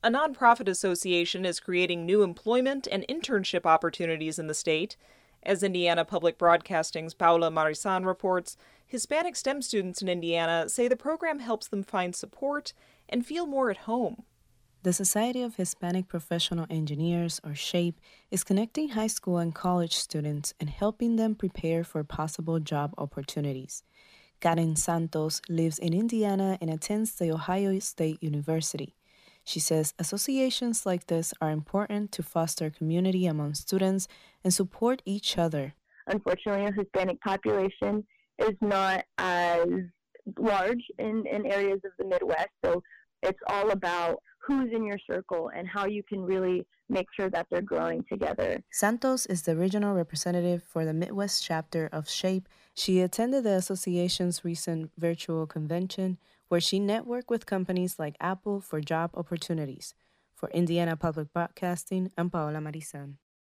A nonprofit association is creating new employment and internship opportunities in the state. As Indiana Public Broadcasting's Paula Marisan reports, Hispanic STEM students in Indiana say the program helps them find support and feel more at home. The Society of Hispanic Professional Engineers, or SHAPE, is connecting high school and college students and helping them prepare for possible job opportunities. Karen Santos lives in Indiana and attends The Ohio State University. She says associations like this are important to foster community among students and support each other. Unfortunately, the Hispanic population is not as large in areas of the Midwest, so it's all about who's in your circle and how you can really make sure that they're growing together. Santos is the regional representative for the Midwest chapter of SHAPE. She attended the association's recent virtual convention where she networked with companies like Apple for job opportunities. For Indiana Public Broadcasting, I'm Paola Marisan.